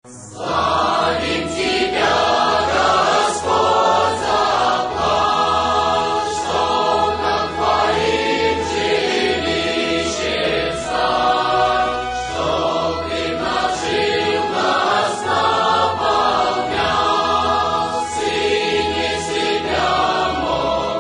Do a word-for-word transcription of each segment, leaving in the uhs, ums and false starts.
Славим Тебя, Господь, за план, что нам Твоим жилищем стать, чтоб Ты нажил нас, наполнял, Сыне себя мог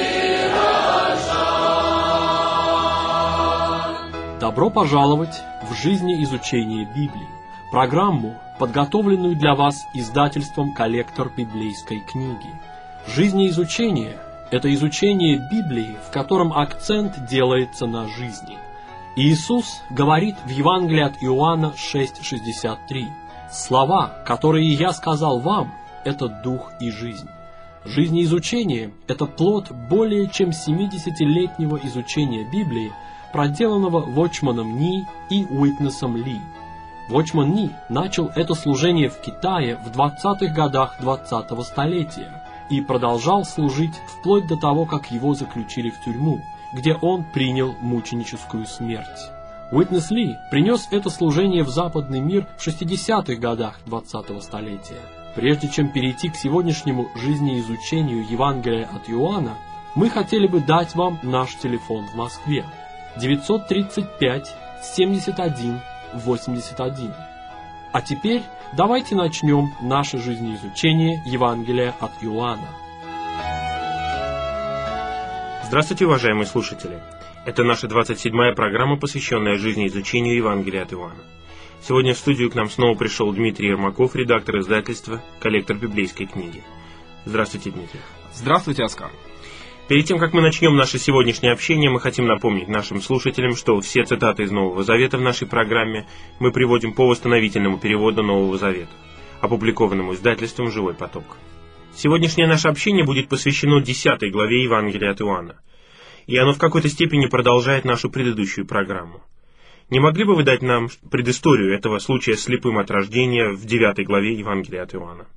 выражать. Добро пожаловать в жизни изучения Библии, программу, подготовленную для вас издательством «Коллектор библейской книги». Жизнеизучение – это изучение Библии, в котором акцент делается на жизни. Иисус говорит в Евангелии от Иоанна шесть шестьдесят три: «Слова, которые я сказал вам, это дух и жизнь». Жизнеизучение – это плод более чем семидесятилетнего изучения Библии, проделанного Вочманом Ни и Уитнесом Ли. Вочман Ни начал это служение в Китае в двадцатых годах двадцатого столетия и продолжал служить вплоть до того, как его заключили в тюрьму, где он принял мученическую смерть. Уитнес Ли принес это служение в западный мир в шестидесятых годах двадцатого столетия. Прежде чем перейти к сегодняшнему жизнеизучению Евангелия от Иоанна, мы хотели бы дать вам наш телефон в Москве: девятьсот тридцать пять семьдесят один восемьдесят один. А теперь давайте начнем наше жизнеизучение Евангелия от Иоанна. Здравствуйте, уважаемые слушатели! Это наша двадцать седьмая программа, посвященная жизнеизучению Евангелия от Иоанна. Сегодня в студию к нам снова пришел Дмитрий Ермаков, редактор издательства «Коллектор библейской книги». Здравствуйте, Дмитрий. Здравствуйте, Оскар. Перед тем, как мы начнем наше сегодняшнее общение, мы хотим напомнить нашим слушателям, что все цитаты из Нового Завета в нашей программе мы приводим по восстановительному переводу Нового Завета, опубликованному издательством «Живой поток». Сегодняшнее наше общение будет посвящено десятой главе Евангелия от Иоанна, и оно в какой-то степени продолжает нашу предыдущую программу. Не могли бы вы дать нам предысторию этого случая с слепым от рождения в девятой главе Евангелия от Иоанна?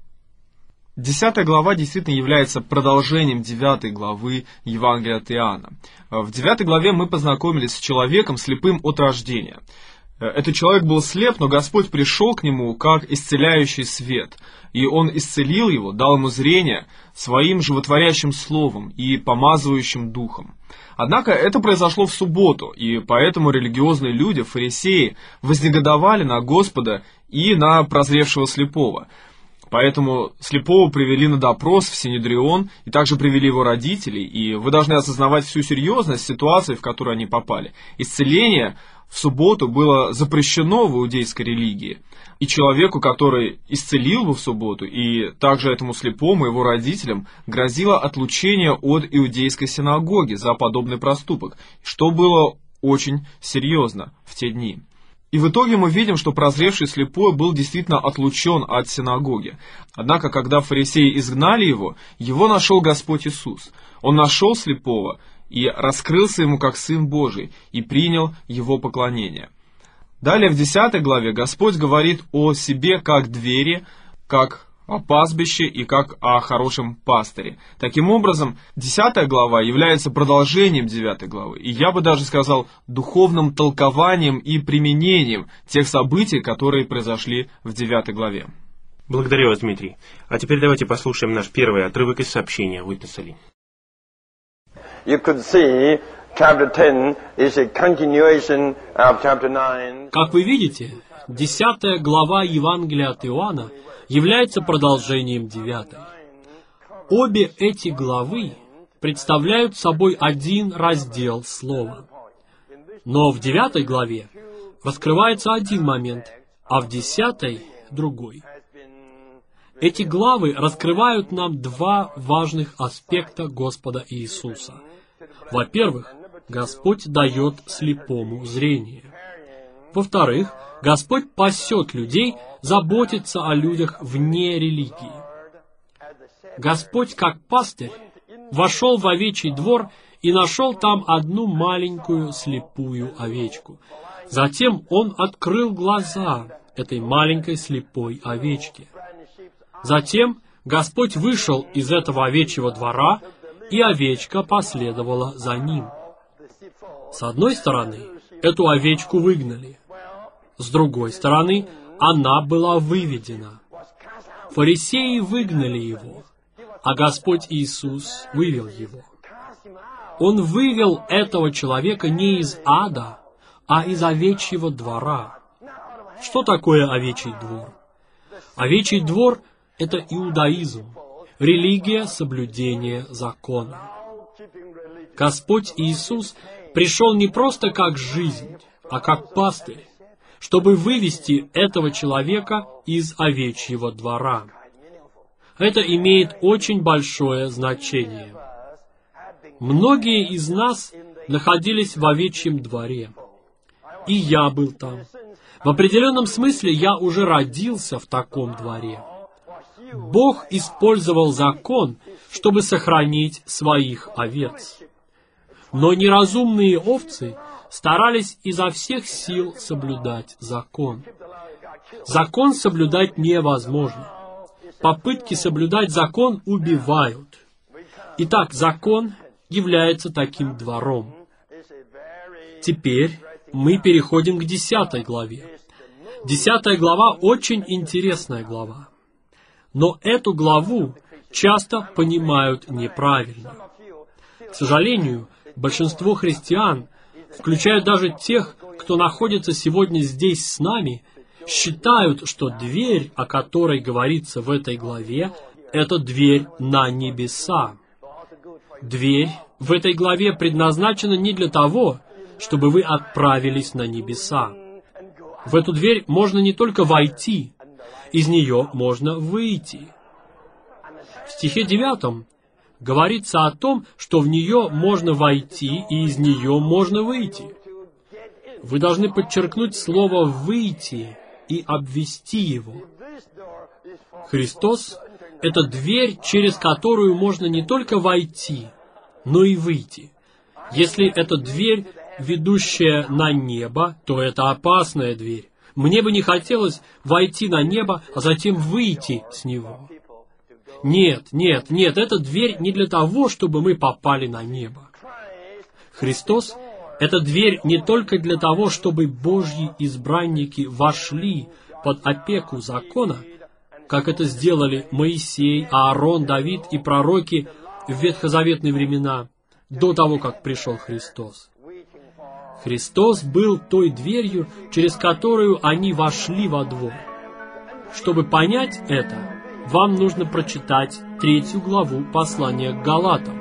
Десятая глава действительно является продолжением девятой главы Евангелия от Иоанна. В девятой главе мы познакомились с человеком, слепым от рождения. Этот человек был слеп, но Господь пришел к нему как исцеляющий свет, и Он исцелил его, дал ему зрение своим животворящим словом и помазывающим духом. Однако это произошло в субботу, и поэтому религиозные люди, фарисеи, вознегодовали на Господа и на прозревшего слепого. Поэтому слепого привели на допрос в Синедрион, и также привели его родителей, и вы должны осознавать всю серьезность ситуации, в которую они попали. Исцеление в субботу было запрещено в иудейской религии, и человеку, который исцелил его в субботу, и также этому слепому, его родителям, грозило отлучение от иудейской синагоги за подобный проступок, что было очень серьезно в те дни. И в итоге мы видим, что прозревший слепой был действительно отлучен от синагоги. Однако, когда фарисеи изгнали его, его нашел Господь Иисус. Он нашел слепого и раскрылся ему как Сын Божий, и принял его поклонение. Далее в десятой главе Господь говорит о себе как двери, как о пастбище и как о хорошем пастыре. Таким образом, десятая глава является продолжением девятой главы, и я бы даже сказал, духовным толкованием и применением тех событий, которые произошли в девятой главе. Благодарю вас, Дмитрий. А теперь давайте послушаем наш первый отрывок из сообщения Уитнеса Ли. You could see chapter ten is a continuation of chapter nine. Как вы видите, десятая глава Евангелия от Иоанна является продолжением девятой. Обе эти главы представляют собой один раздел слова. Но в девятой главе раскрывается один момент, а в десятой — другой. Эти главы раскрывают нам два важных аспекта Господа Иисуса. Во-первых, Господь дает слепому зрение. Во-вторых, Господь пасет людей, заботится о людях вне религии. Господь, как пастырь, вошел в овечий двор и нашел там одну маленькую слепую овечку. Затем Он открыл глаза этой маленькой слепой овечке. Затем Господь вышел из этого овечьего двора, и овечка последовала за Ним. С одной стороны, эту овечку выгнали. С другой стороны, она была выведена. Фарисеи выгнали его, а Господь Иисус вывел его. Он вывел этого человека не из ада, а из овечьего двора. Что такое овечий двор? Овечий двор — это иудаизм, религия соблюдения закона. Господь Иисус пришел не просто как жизнь, а как пастырь, чтобы вывести этого человека из овечьего двора. Это имеет очень большое значение. Многие из нас находились в овечьем дворе, и я был там. В определенном смысле я уже родился в таком дворе. Бог использовал закон, чтобы сохранить своих овец. Но неразумные овцы старались изо всех сил соблюдать закон. Закон соблюдать невозможно. Попытки соблюдать закон убивают. Итак, закон является таким двором. Теперь мы переходим к десятой главе. Десятая глава очень интересная глава. Но эту главу часто понимают неправильно. К сожалению, большинство христиан, включая даже тех, кто находится сегодня здесь с нами, считают, что дверь, о которой говорится в этой главе, это дверь на небеса. Дверь в этой главе предназначена не для того, чтобы вы отправились на небеса. В эту дверь можно не только войти, из нее можно выйти. В стихе девятом говорится о том, что в нее можно войти и из нее можно выйти. Вы должны подчеркнуть слово «выйти» и обвести его. Христос — это дверь, через которую можно не только войти, но и выйти. Если это дверь, ведущая на небо, то это опасная дверь. Мне бы не хотелось войти на небо, а затем выйти с него. Нет, нет, нет, эта дверь не для того, чтобы мы попали на небо. Христос — это дверь не только для того, чтобы Божьи избранники вошли под опеку закона, как это сделали Моисей, Аарон, Давид и пророки в ветхозаветные времена, до того, как пришел Христос. Христос был той дверью, через которую они вошли во двор. Чтобы понять это, вам нужно прочитать третью главу послания к Галатам.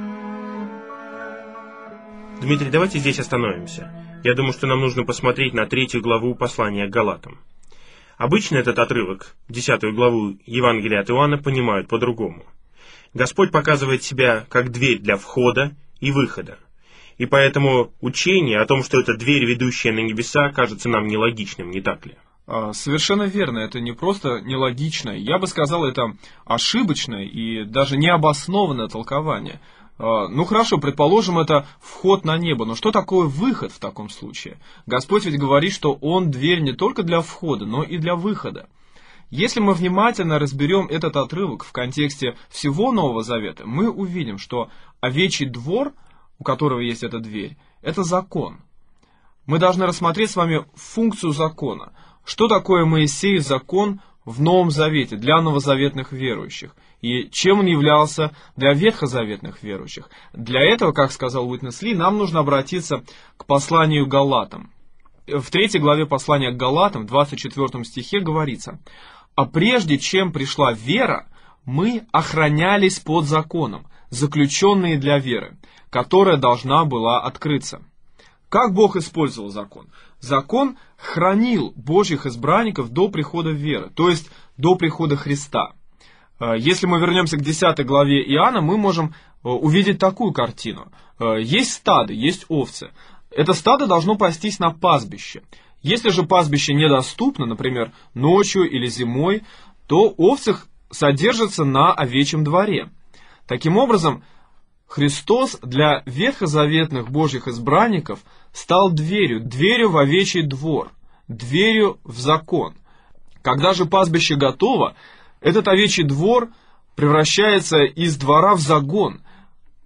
Дмитрий, давайте здесь остановимся. Я думаю, что нам нужно посмотреть на третью главу послания к Галатам. Обычно этот отрывок, десятую главу Евангелия от Иоанна, понимают по-другому. Господь показывает себя как дверь для входа и выхода. И поэтому учение о том, что это дверь, ведущая на небеса, кажется нам нелогичным, не так ли? Совершенно верно, это не просто нелогичное, я бы сказал, это ошибочное и даже необоснованное толкование. Ну хорошо, предположим, это вход на небо, но что такое выход в таком случае? Господь ведь говорит, что Он дверь не только для входа, но и для выхода. Если мы внимательно разберем этот отрывок в контексте всего Нового Завета, мы увидим, что овечий двор, у которого есть эта дверь, это закон. Мы должны рассмотреть с вами функцию закона. Что такое Моисеев закон в Новом Завете для новозаветных верующих? И чем он являлся для ветхозаветных верующих? Для этого, как сказал Уитнес Ли, нам нужно обратиться к посланию к Галатам. В третьей главе послания к Галатам, в двадцать четвёртом стихе говорится: «А прежде чем пришла вера, мы охранялись под законом, заключенные для веры, которая должна была открыться». Как Бог использовал закон? Закон хранил Божьих избранников до прихода веры, то есть до прихода Христа. Если мы вернемся к десятой главе Иоанна, мы можем увидеть такую картину. Есть стадо, есть овцы. Это стадо должно пастись на пастбище. Если же пастбище недоступно, например, ночью или зимой, то овцы содержатся на овечьем дворе. Таким образом, Христос для ветхозаветных Божьих избранников стал дверью, дверью в овечий двор, дверью в закон. Когда же пастбище готово, этот овечий двор превращается из двора в загон.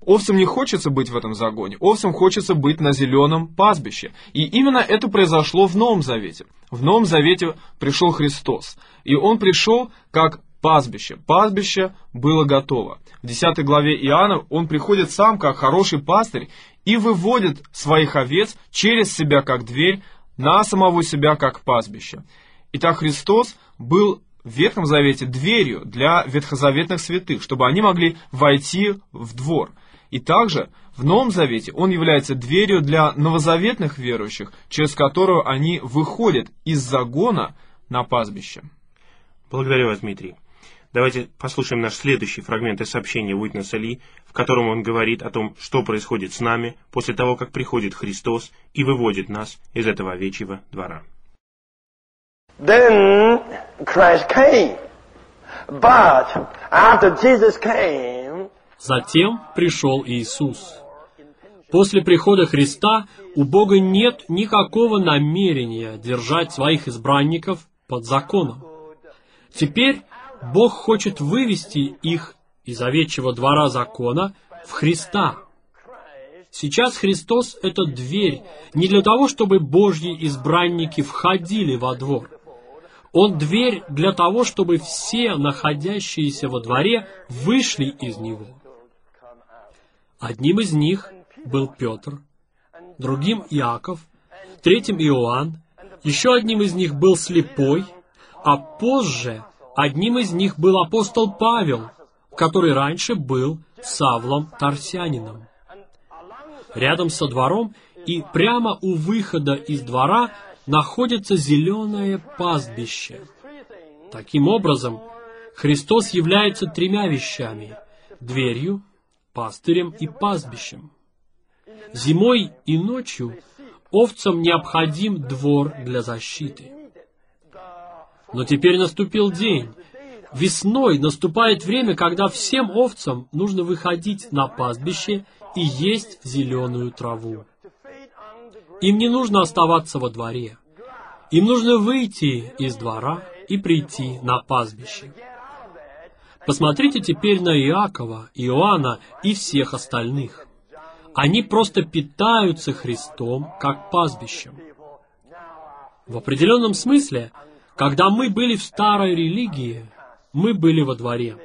Овцам не хочется быть в этом загоне, овцам хочется быть на зеленом пастбище. И именно это произошло в Новом Завете. В Новом Завете пришел Христос, и Он пришел как пастбище. Пастбище было готово. В десятой главе Иоанна Он приходит сам как хороший пастырь и выводит своих овец через себя как дверь на самого себя как пастбище. Итак, Христос был в Ветхом Завете дверью для ветхозаветных святых, чтобы они могли войти в двор. И также в Новом Завете Он является дверью для новозаветных верующих, через которую они выходят из загона на пастбище. Благодарю вас, Дмитрий. Давайте послушаем наш следующий фрагмент из сообщения Уитнеса Ли, в котором он говорит о том, что происходит с нами после того, как приходит Христос и выводит нас из этого овечьего двора. Then Christ came. But after Jesus came, Затем пришел Иисус. После прихода Христа у Бога нет никакого намерения держать своих избранников под законом. Теперь Бог хочет вывести их из овечьего двора закона в Христа. Сейчас Христос — это дверь не для того, чтобы Божьи избранники входили во двор. Он дверь для того, чтобы все находящиеся во дворе вышли из него. Одним из них был Петр, другим Иаков, третьим Иоанн, еще одним из них был слепой, а позже одним из них был апостол Павел, который раньше был Савлом Тарсянином. Рядом со двором и прямо у выхода из двора находится зеленое пастбище. Таким образом, Христос является тремя вещами – дверью, пастырем и пастбищем. Зимой и ночью овцам необходим двор для защиты. Но теперь наступил день. Весной наступает время, когда всем овцам нужно выходить на пастбище и есть зеленую траву. Им не нужно оставаться во дворе. Им нужно выйти из двора и прийти на пастбище. Посмотрите теперь на Иакова, Иоанна и всех остальных. Они просто питаются Христом как пастбищем. В определенном смысле, когда мы были в старой религии, мы были во дворе.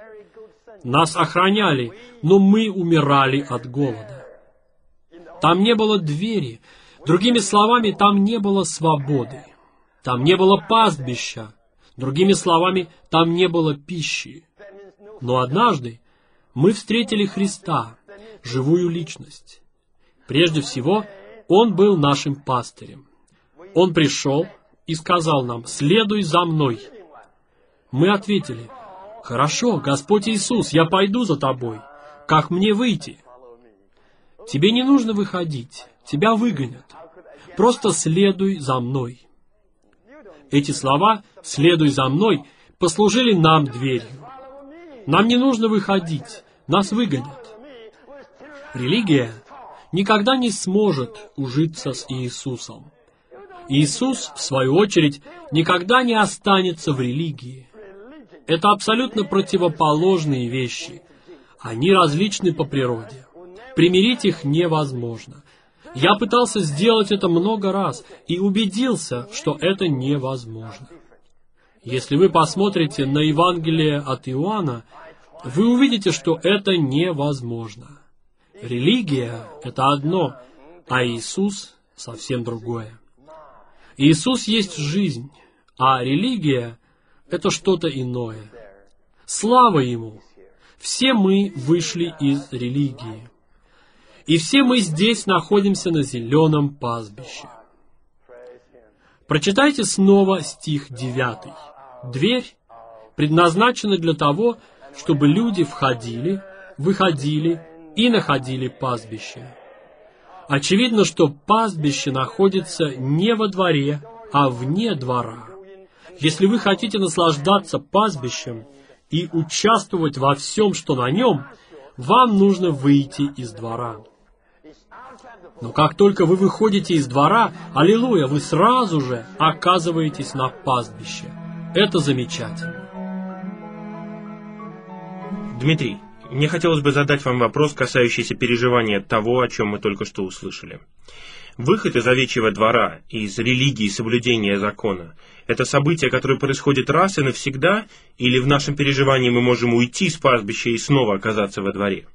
Нас охраняли, но мы умирали от голода. Там не было двери. Другими словами, там не было свободы. Там не было пастбища. Другими словами, там не было пищи. Но однажды мы встретили Христа, живую личность. Прежде всего, Он был нашим пастырем. Он пришел и сказал нам: «Следуй за мной». Мы ответили: «Хорошо, Господь Иисус, я пойду за тобой. Как мне выйти?» «Тебе не нужно выходить, тебя выгонят. Просто следуй за мной». Эти слова «следуй за мной» послужили нам дверью. Нам не нужно выходить, нас выгонят. Религия никогда не сможет ужиться с Иисусом. Иисус, в свою очередь, никогда не останется в религии. Это абсолютно противоположные вещи. Они различны по природе. Примирить их невозможно. Я пытался сделать это много раз и убедился, что это невозможно. Если вы посмотрите на Евангелие от Иоанна, вы увидите, что это невозможно. Религия — это одно, а Иисус — совсем другое. Иисус есть жизнь, а религия — это что-то иное. Слава Ему! Все мы вышли из религии. И все мы здесь находимся на зеленом пастбище. Прочитайте снова стих девятый. Дверь предназначена для того, чтобы люди входили, выходили и находили пастбище. Очевидно, что пастбище находится не во дворе, а вне двора. Если вы хотите наслаждаться пастбищем и участвовать во всем, что на нем, вам нужно выйти из двора. Но как только вы выходите из двора, аллилуйя, вы сразу же оказываетесь на пастбище. Это замечательно. Дмитрий, Мне хотелось бы задать вам вопрос, касающийся переживания того, о чем мы только что услышали. Выход из овечьего двора, из религии соблюдения закона – это событие, которое происходит раз и навсегда, или в нашем переживании мы можем уйти с пастбища и снова оказаться во дворе?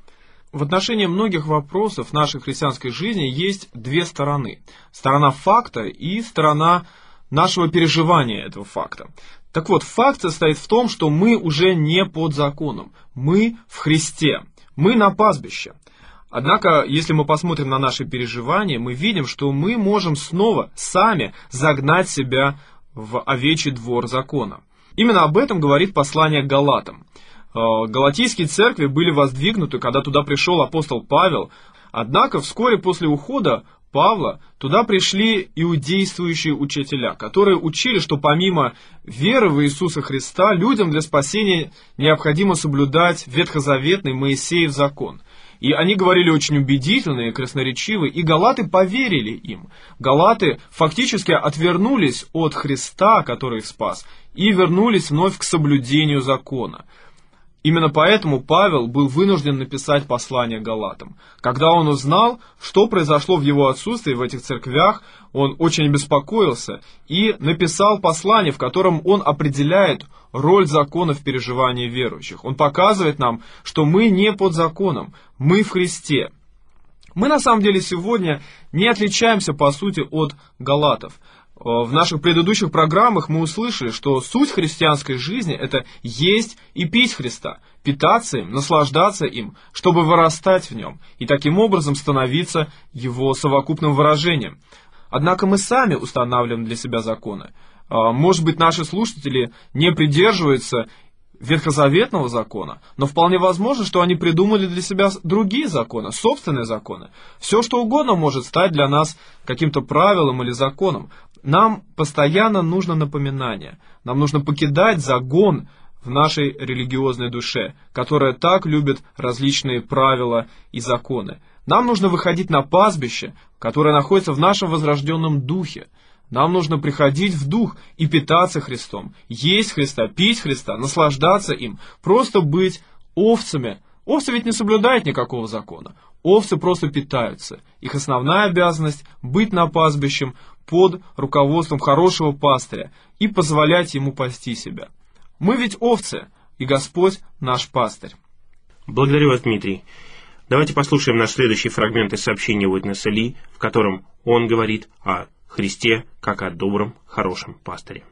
В отношении многих вопросов нашей христианской жизни есть две стороны. Сторона факта и сторона нашего переживания этого факта. Так вот, факт состоит в том, что мы уже не под законом. Мы в Христе. Мы на пастбище. Однако, если мы посмотрим на наши переживания, мы видим, что мы можем снова сами загнать себя в овечий двор закона. Именно об этом говорит послание к Галатам. Галатийские церкви были воздвигнуты, когда туда пришел апостол Павел. Однако вскоре после ухода Павла туда пришли иудействующие учителя, которые учили, что помимо веры в Иисуса Христа, людям для спасения необходимо соблюдать ветхозаветный Моисеев закон. И они говорили очень убедительно и красноречиво, и галаты поверили им. Галаты фактически отвернулись от Христа, который их спас, и вернулись вновь к соблюдению закона. Именно поэтому Павел был вынужден написать послание Галатам. Когда он узнал, что произошло в его отсутствии в этих церквях, он очень обеспокоился и написал послание, в котором он определяет роль закона в переживании верующих. Он показывает нам, что мы не под законом, мы в Христе. Мы на самом деле сегодня не отличаемся по сути от галатов. В наших предыдущих программах мы услышали, что суть христианской жизни – это есть и пить Христа, питаться им, наслаждаться им, чтобы вырастать в нем, и таким образом становиться его совокупным выражением. Однако мы сами устанавливаем для себя законы. Может быть, наши слушатели не придерживаются ветхозаветного закона, но вполне возможно, что они придумали для себя другие законы, собственные законы. Все, что угодно может стать для нас каким-то правилом или законом. Нам постоянно нужно напоминание, нам нужно покидать загон в нашей религиозной душе, которая так любит различные правила и законы. Нам нужно выходить на пастбище, которое находится в нашем возрожденном духе. Нам нужно приходить в дух и питаться Христом, есть Христа, пить Христа, наслаждаться им, просто быть овцами. Овцы ведь не соблюдают никакого закона. Овцы просто питаются. Их основная обязанность – быть на пастбище под руководством хорошего пастыря и позволять ему пасти себя. Мы ведь овцы, и Господь наш пастырь. Благодарю вас, Дмитрий. Давайте послушаем наш следующий фрагмент из сообщения Уитнеса Ли, в котором он говорит о Христе как о добром, хорошем пастыре.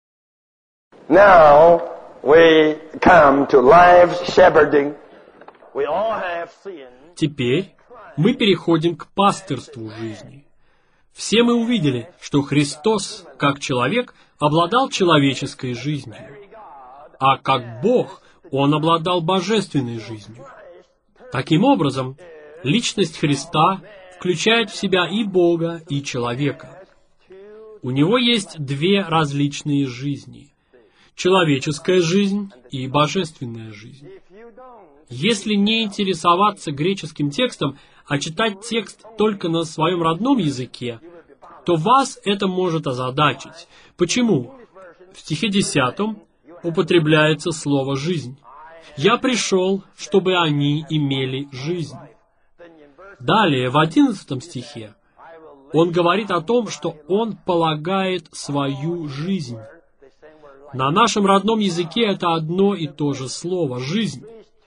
Now we come to life shepherding. We all have sinned. Теперь мы переходим к пастырству жизни. Все мы увидели, что Христос, как человек, обладал человеческой жизнью, а как Бог Он обладал божественной жизнью. Таким образом, личность Христа включает в себя и Бога, и человека. У Него есть две различные жизни – человеческая жизнь и божественная жизнь. Если не интересоваться греческим текстом, а читать текст только на своем родном языке, то вас это может озадачить. Почему? В стихе десятом употребляется слово «жизнь». «Я пришел, чтобы они имели жизнь». Далее, в одиннадцатом стихе, он говорит о том, что он полагает свою жизнь. На нашем родном языке это одно и то же слово «жизнь».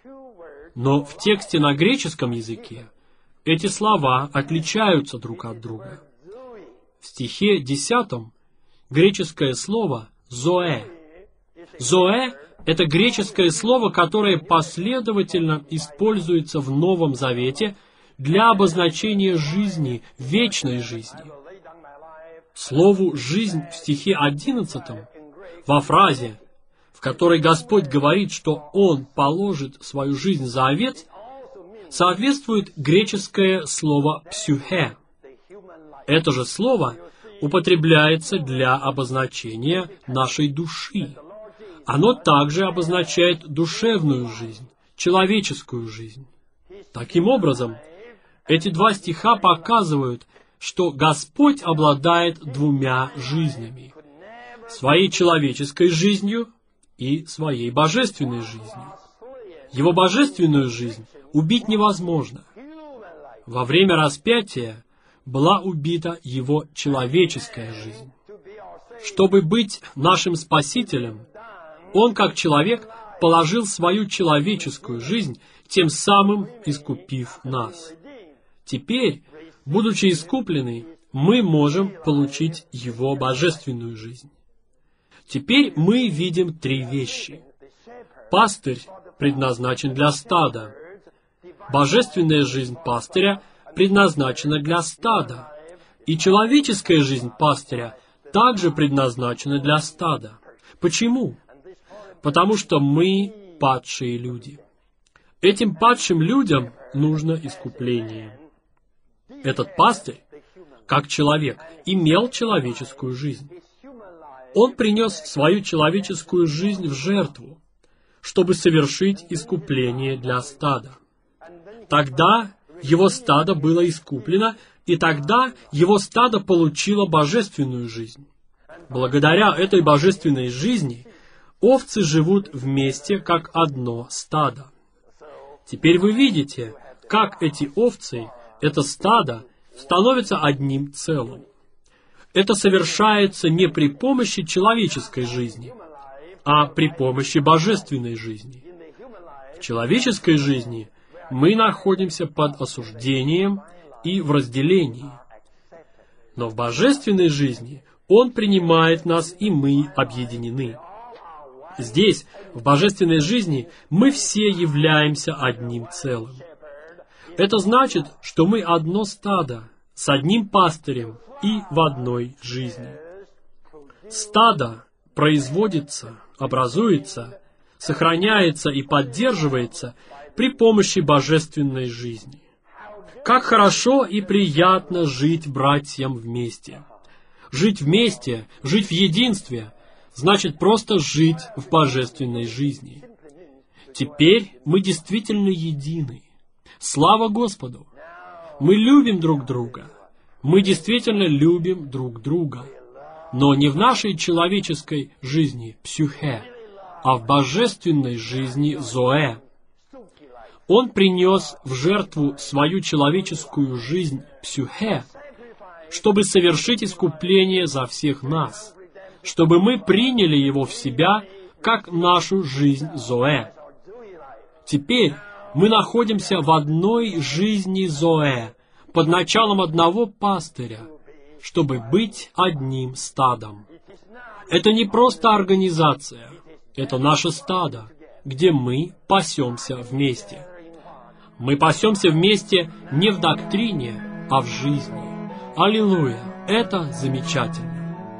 Но в тексте на греческом языке эти слова отличаются друг от друга. В стихе десятом греческое слово «зоэ». «Зоэ» — это греческое слово, которое последовательно используется в Новом Завете для обозначения жизни, вечной жизни. Слову «жизнь» в стихе одиннадцатом, во фразе, в которой Господь говорит, что Он положит свою жизнь за овец, соответствует греческое слово «псюхе». Это же слово употребляется для обозначения нашей души. Оно также обозначает душевную жизнь, человеческую жизнь. Таким образом, эти два стиха показывают, что Господь обладает двумя жизнями – своей человеческой жизнью и своей божественной жизнью. Его божественную жизнь убить невозможно. Во время распятия была убита Его человеческая жизнь. Чтобы быть нашим Спасителем, Он, как человек, положил свою человеческую жизнь, тем самым искупив нас. Теперь, будучи искуплены, мы можем получить Его божественную жизнь. Теперь мы видим три вещи. Пастырь предназначен для стада. Божественная жизнь пастыря предназначена для стада. И человеческая жизнь пастыря также предназначена для стада. Почему? Потому что мы падшие люди. Этим падшим людям нужно искупление. Этот пастырь, как человек, имел человеческую жизнь. Он принес свою человеческую жизнь в жертву, чтобы совершить искупление для стада. Тогда его стадо было искуплено, и тогда его стадо получило божественную жизнь. Благодаря этой божественной жизни овцы живут вместе как одно стадо. Теперь вы видите, как эти овцы, это стадо, становятся одним целым. Это совершается не при помощи человеческой жизни, а при помощи божественной жизни. В человеческой жизни мы находимся под осуждением и в разделении. Но в божественной жизни Он принимает нас, и мы объединены. Здесь, в божественной жизни, мы все являемся одним целым. Это значит, что мы одно стадо, с одним пастырем и в одной жизни. Стадо производится, образуется, сохраняется и поддерживается при помощи божественной жизни. Как хорошо и приятно жить братьям вместе. Жить вместе, жить в единстве, значит просто жить в божественной жизни. Теперь мы действительно едины. Слава Господу! Мы любим друг друга. Мы действительно любим друг друга. Но не в нашей человеческой жизни, псюхе, а в божественной жизни, зоэ. Он принес в жертву свою человеческую жизнь, псюхе, чтобы совершить искупление за всех нас, чтобы мы приняли его в себя, как нашу жизнь, зоэ. Теперь мы находимся в одной жизни, зоэ, под началом одного пастыря, чтобы быть одним стадом. Это не просто организация, это наше стадо, где мы пасемся вместе. Мы пасемся вместе не в доктрине, а в жизни. Аллилуйя! Это замечательно.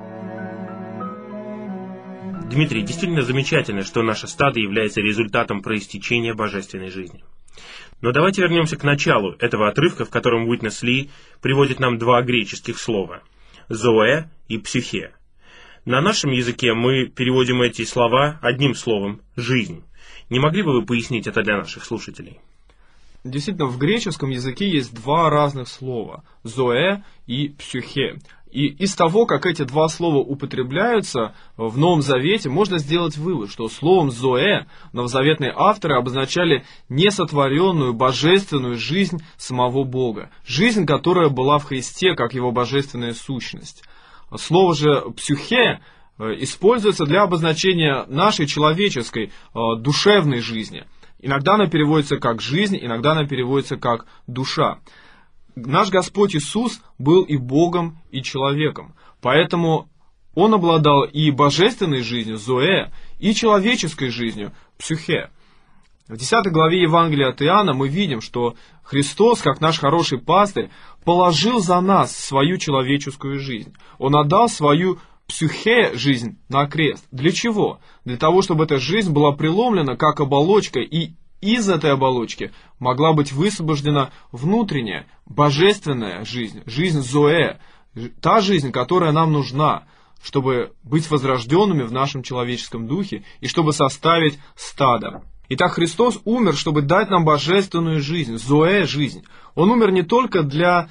Дмитрий, действительно замечательно, что наше стадо является результатом проистечения божественной жизни. Но давайте вернемся к началу этого отрывка, в котором Уитнес Ли приводит нам два греческих слова – «зоэ» и «психе». На нашем языке мы переводим эти слова одним словом – «жизнь». Не могли бы вы пояснить это для наших слушателей? Действительно, в греческом языке есть два разных слова – «зоэ» и «психе». И из того, как эти два слова употребляются в Новом Завете, можно сделать вывод, что словом «зоэ» новозаветные авторы обозначали несотворенную божественную жизнь самого Бога. Жизнь, которая была в Христе, как его божественная сущность. Слово же «псюхе» используется для обозначения нашей человеческой, душевной жизни. Иногда она переводится как «жизнь», иногда она переводится как «душа». Наш Господь Иисус был и Богом, и человеком, поэтому Он обладал и божественной жизнью, зоэ, и человеческой жизнью, псюхе. В десятой главе Евангелия от Иоанна мы видим, что Христос, как наш хороший пастырь, положил за нас свою человеческую жизнь. Он отдал свою псюхе жизнь на крест. Для чего? Для того, чтобы эта жизнь была преломлена как оболочка, и из этой оболочки могла быть высвобождена внутренняя, божественная жизнь, жизнь зоэ, та жизнь, которая нам нужна, чтобы быть возрожденными в нашем человеческом духе и чтобы составить стадо. Итак, Христос умер, чтобы дать нам божественную жизнь, зоэ жизнь. Он умер не только для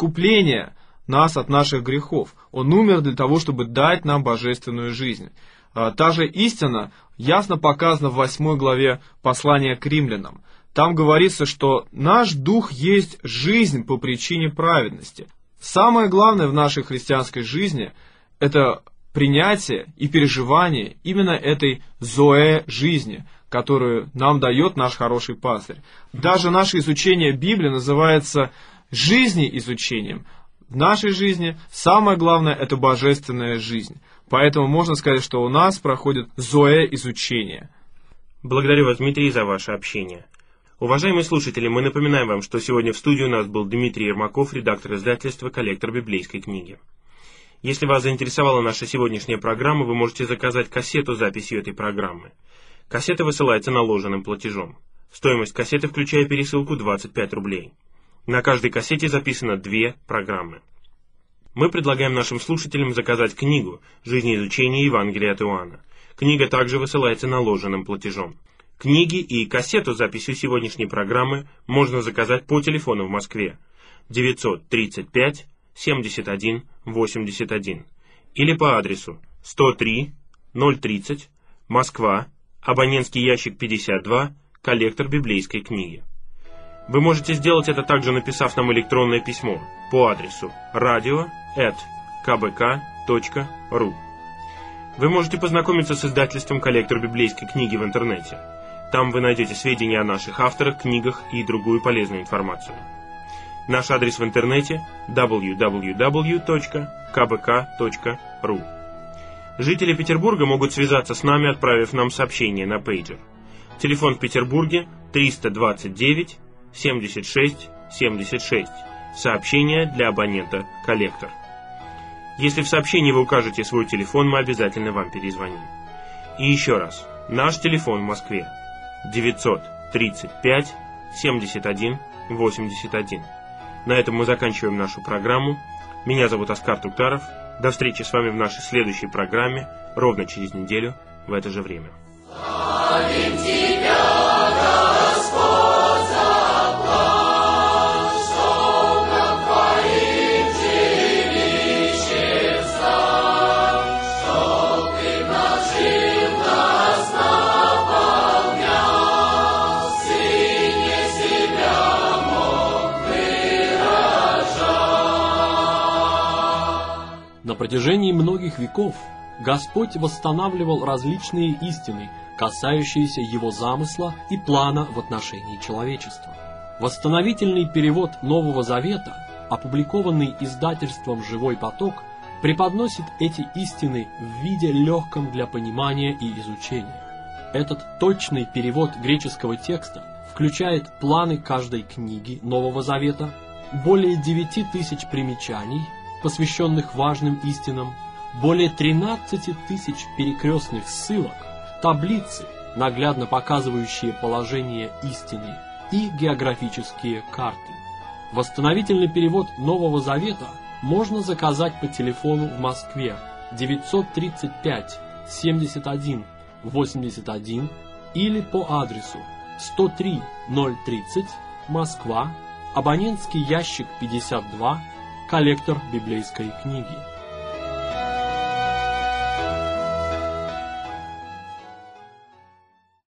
искупления нас от наших грехов, Он умер для того, чтобы дать нам божественную жизнь. Та же истина ясно показана в восьмой главе послания к римлянам. Там говорится, что наш дух есть жизнь по причине праведности. Самое главное в нашей христианской жизни – это принятие и переживание именно этой зоэ жизни, которую нам дает наш хороший пастырь. Даже наше изучение Библии называется жизнеизучением. В нашей жизни самое главное – это божественная жизнь. Поэтому можно сказать, что у нас проходит зоэ изучение. Благодарю вас, Дмитрий, за ваше общение. Уважаемые слушатели, мы напоминаем вам, что сегодня в студии у нас был Дмитрий Ермаков, редактор издательства «Коллектор библейской книги». Если вас заинтересовала наша сегодняшняя программа, вы можете заказать кассету с записью этой программы. Кассета высылается наложенным платежом. Стоимость кассеты, включая пересылку, двадцать пять рублей. На каждой кассете записано две программы. Мы предлагаем нашим слушателям заказать книгу «Жизнеизучение Евангелия от Иоанна». Книга также высылается наложенным платежом. Книги и кассету с записью сегодняшней программы можно заказать по телефону в Москве девятьсот тридцать пять семьдесят один восемьдесят один или по адресу сто три ноль тридцать Москва, абонентский ящик пятьдесят два, коллектор библейской книги. Вы можете сделать это также, написав нам электронное письмо по адресу радио эт ка бэ ка точка ру. Вы можете познакомиться с издательством «Коллектор библейской книги» в интернете. Там вы найдете сведения о наших авторах, книгах и другую полезную информацию. Наш адрес в интернете дабл ю дабл ю дабл ю точка ка бэ ка точка ру. Жители Петербурга могут связаться с нами, отправив нам сообщение на пейджер. Телефон в Петербурге триста двадцать девять семьдесят шесть семьдесят шесть. Сообщение для абонента «Коллектор». Если в сообщении вы укажете свой телефон, мы обязательно вам перезвоним. И еще раз, наш телефон в Москве девятьсот тридцать пять семьдесят один восемьдесят один. На этом мы заканчиваем нашу программу. Меня зовут Оскар Туктаров. До встречи с вами в нашей следующей программе ровно через неделю в это же время. Славим Тебя, Господь, за план, что как Твоим жилищем стать, чтоб Ты нажил нас, наполнял, Сыне себя мог выражать. На протяжении многих веков Господь восстанавливал различные истины, касающиеся Его замысла и плана в отношении человечества. Восстановительный перевод Нового Завета, опубликованный издательством «Живой поток», преподносит эти истины в виде легком для понимания и изучения. Этот точный перевод греческого текста включает планы каждой книги Нового Завета, более девяти тысяч примечаний, посвященных важным истинам, более тринадцати тысяч перекрестных ссылок, таблицы, наглядно показывающие положение истины, и географические карты. Восстановительный перевод Нового Завета можно заказать по телефону в Москве девятьсот тридцать пять семьдесят один восемьдесят один или по адресу сто три ноль тридцать Москва, абонентский ящик пятьдесят два, коллектор библейской книги.